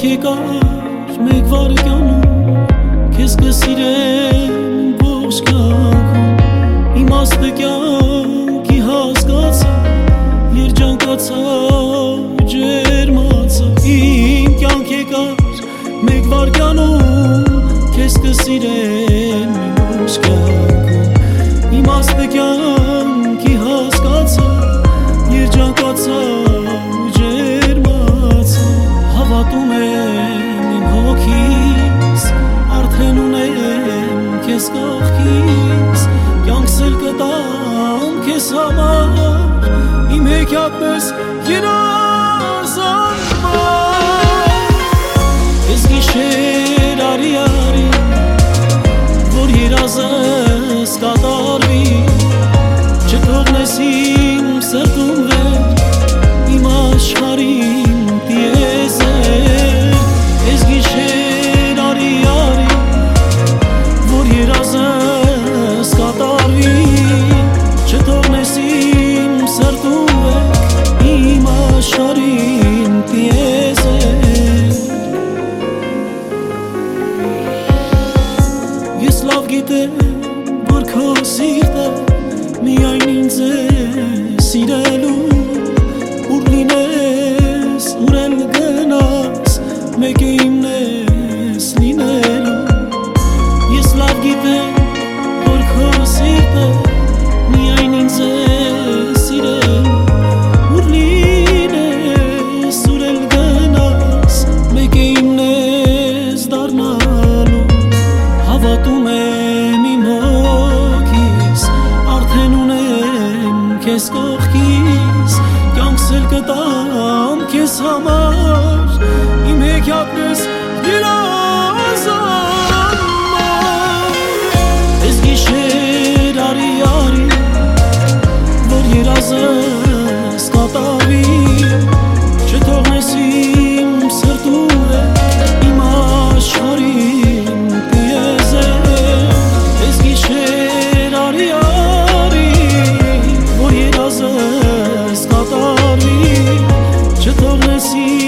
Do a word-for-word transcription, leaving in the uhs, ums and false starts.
եկար մեկ վարքյանում քեզ կսիրեմ ողջ կյանքում իմաստը կյանքի հասկացա երջանկացա ջերմացա իմ կյանք եկար մեկ վարքյանում քեզ կսիրեմ ողջ կյանքում իմաստը կյանքի հասկացա երջանկացա Հավատում եմ իմ հոգիս, արդեն ունեմ քեզ կողքիս Կյանքս էլ կտամ քեզ համար, իմ հեքիաթս երազանքով Քեզ գիշեր արի արի, որ երազս կատարվի Չթողնես իմ սրտում վեր, իմ աշխարհին Ես լավ գիտեմ, որ քո սիրտը միայն ինձ է սիրելու Ուր լինես, ուր էլ գնաս, մեկ է իմն ես լինելու Ես լավ գիտեմ, որ քո սիրտը միայն ինձ է սիրելու Ուր լինես, ուր էլ գնաս, մեկ է իմն ես դառնալու Հավատում եմ իմ հոգիս, արդեն ունեմ քեզ կողքիս Կյանքս էլ կտամ քեզ համար, իմ հեքիաթս երազանքով Ես գիշեր արի արի, որ երազս կատարվի Չթողնես իմ սրտում իմ աշխարհին See